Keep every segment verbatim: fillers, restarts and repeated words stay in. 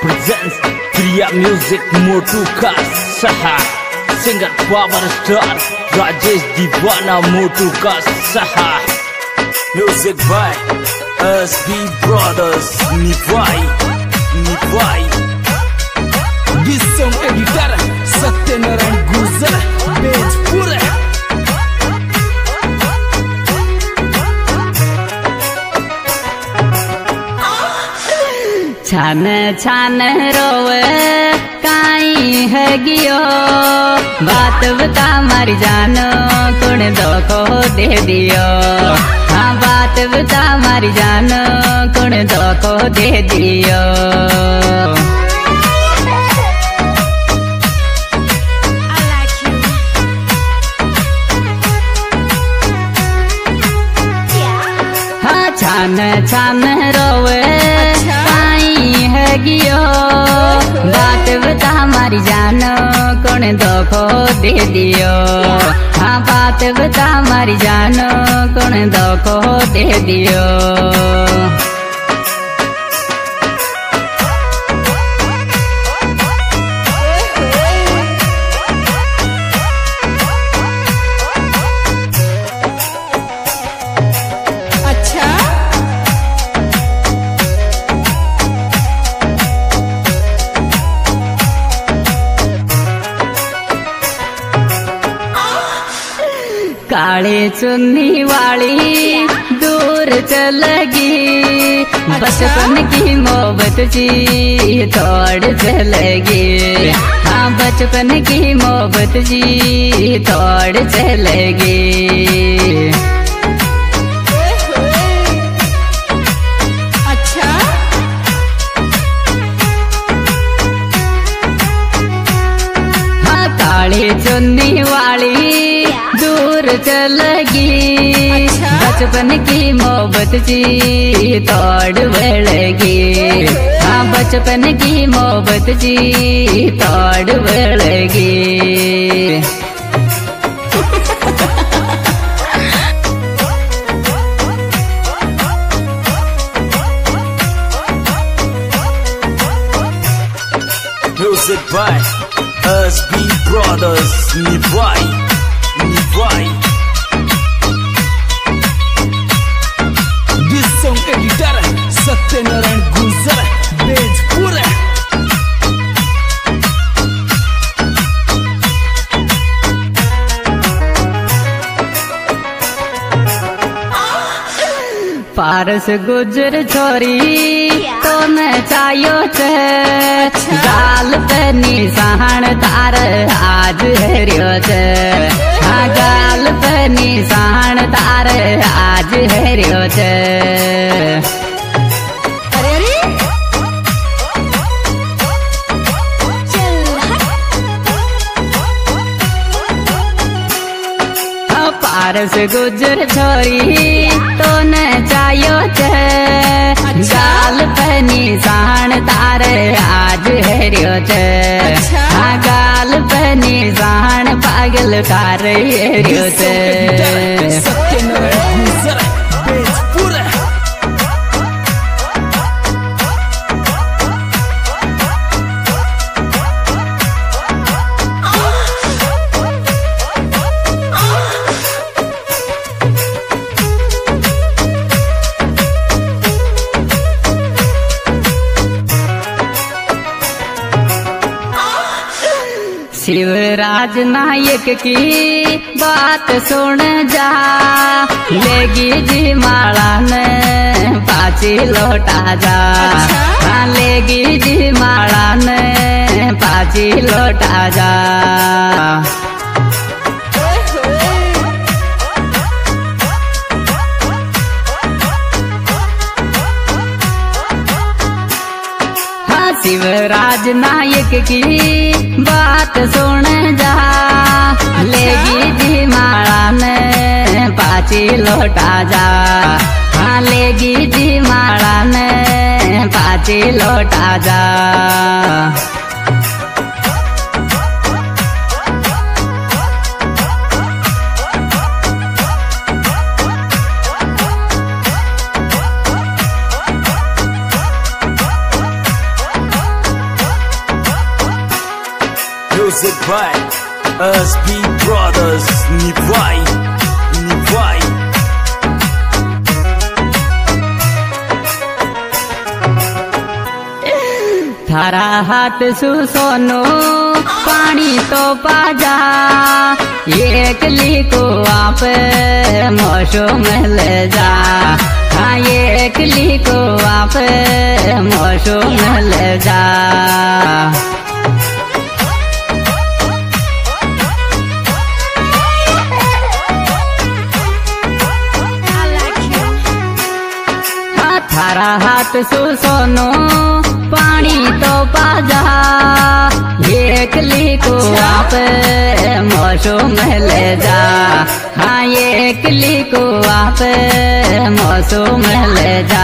presents Priya Music Motu ka Saha, singer power star Rajesh Divana Motu ka Saha. Music by S B Brothers Nivai Nivai. This song editor Satyanarayan Gurjar Bejpura. छान छान रोवे काई है गियो बात बता मर जानो कुण धोखो दे दियो। हाँ बात बता मर जानो कुण धोखो दे दियो। हाँ छान छान रोवे गियो बात बता मर जानो कौन धोखो दे दियो। हाँ बात बता मर जानो कौन धोखो दे दियो। काली चुन्नी वाली दूर चलेगी बचपन की मोहब्बत जी तोड़ चलेगी। हाँ बचपन की मोहब्बत जी तोड़ चलेगी। अच्छा हाँ काली चुन्नी वाली दूर चलेगी बचपन की मोहब्बत जी तोड़ बढ़ेगी। हाँ बचपन की मोहब्बत जी तोड़ बढ़ेगी। Music by S B Brothers Nivai Nivai. This song editor Satyanarayan Gurjar Bejpura. पारस गुजर छोरी तो न चायो छे गाल पे निशान तार आज हरियो छे। हाँ गाल पे निशान तार आज हरियो छे। अरे अरे हाँ पारस गुजर छोरी तो न चायो छे गाल पे निशान तार आज हरियो छे। हाँ गाल पे निशान पागल कार हरियो छे। सत्यनारायण गुर्जर बेजपुर। शिवराज नायक की बात सुन जा लेगी जी माला ने पाची लौटा जा। हाँ लेगी जी माला ने पाची लौटा जा। शिवराज नायक की बात सुन जा लेगी जी माला ने पाची लौटा जा। हाँ लेगी जी माला ने पाची लौटा जा। Music by S B Brothers. Nivai, Nivai. थारा हाथ सु सोनो पानी तो पाजा एक ली को आप मोशो में ले जा। हाँ एक ली को आप मोशो में ले जा। हाँ थारा हाथ सु सोनो पानी तो पाजा एक ली को आप मोशो में ले जा। हाँ एक ली को आप मोशो में ले जा।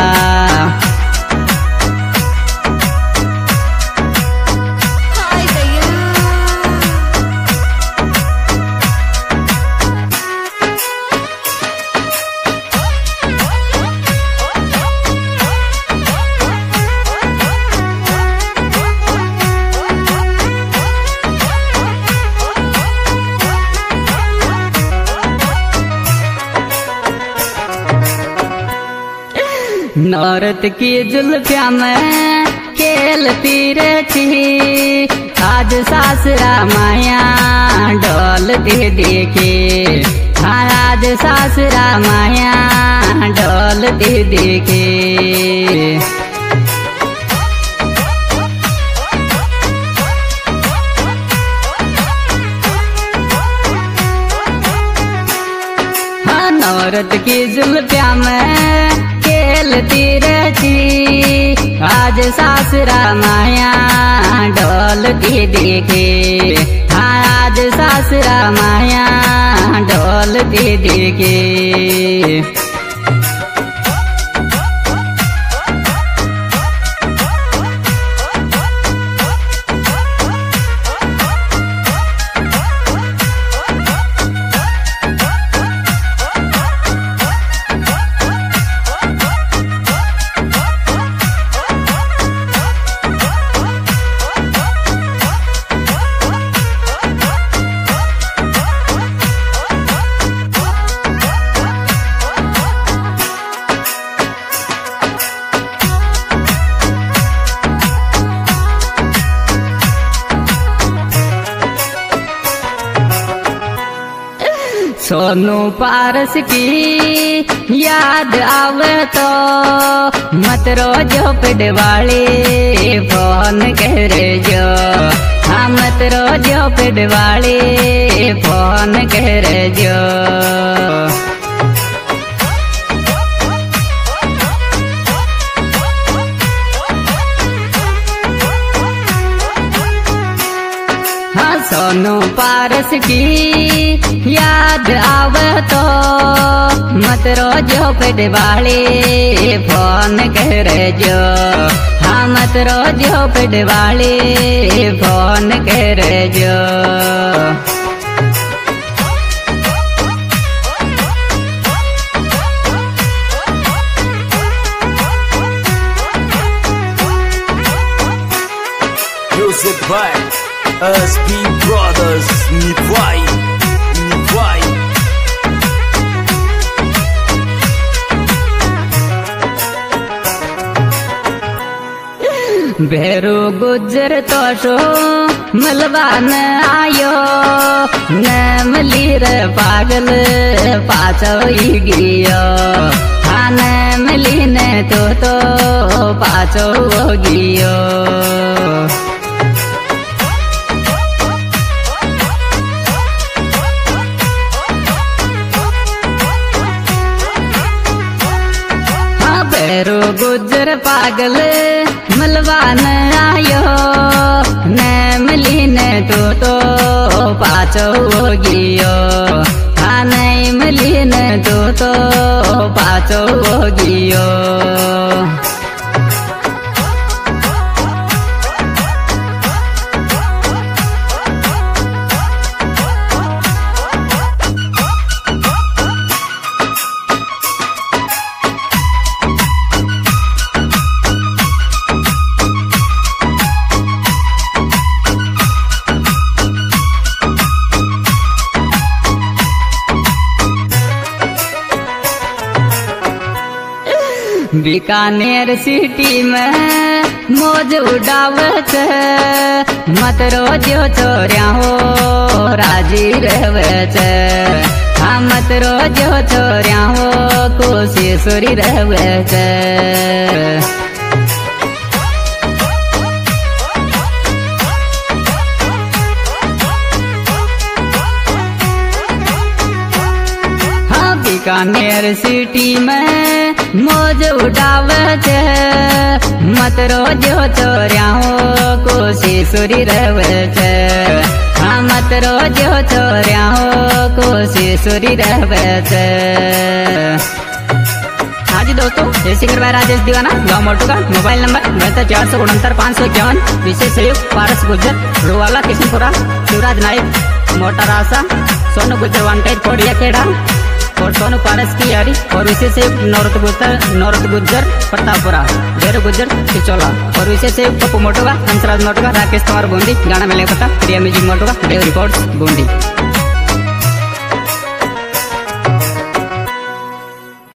नौरत की जुल्फिया में खेलती रहती आज सासरा माया डोल दे देखे। हाँ आज सासरा माया डोल दे देखे। हाँ नौरत की जुल्फिया में खेलती रहती आज सासरा माया डोलती देखे। हाँ आज सासरा माया डोलती देखे। सोनू पारस की याद आवे तो मत रोजो पिडवाली फोन कर जो। हाँ मत रोजो पिडवाली फोन कर जो। हाँ सोनू पारस की याद आवे तो मत रोजो पिडवाली फोन कर जो। हाँ मत रोजो पिडवाली फोन कर जो। Music by S B Brothers. Nivai, Nivai. भेरू गुजर तो शो मलबा न आयो न मिली रे पागल पाछो ही गियो। हाँ न मिली न तो तो पाछो हो गियो। भेरू गुजर पागल मलबा न आयो न मिली न तो तो पाछो हो गियो। हाँ नहीं मिली न तो तो पाछो हो गियो। बीकानेर सिटी में मौज उड़ावे छे मत रोजो छोरिया हो राजी रहवे छे हाँ मत रोजो छोरिया हो कोशिश रहवे छे। बीकानेर सिटी में मौज उड़ावे छे मत रोजो छोरिया हो कोशिश रहवे छे हाँ मत रोजो छोरिया हो कोशिश रहवे छे। हाँ जी दोस्तों, ये सिंगर भाई राजेश दीवाना गाँव मोटू का मोबाइल नंबर बहत्तर चार सौ उनहत्तर पाँच सौ इक्यावन विशेष सहयोग पारस गुज्जर रुवाला किशनपुरा शिवराज नाइक मोटा रासा सोनू गुज्जर वानटेज कोडिया खेड़ा और सोनू पारस की यारी और विशेष नौरत गुज्जर नौरत गुज्जर प्रतापपुरा डेर गुज्जर चिचोला और विशेष पप्पू मोटोगा हंसराज मोटोगा राकेश कुमार बूंदी गाना मिले पता प्रिया म्यूजिक मोटोगा देव रिकॉर्ड्स बूंदी।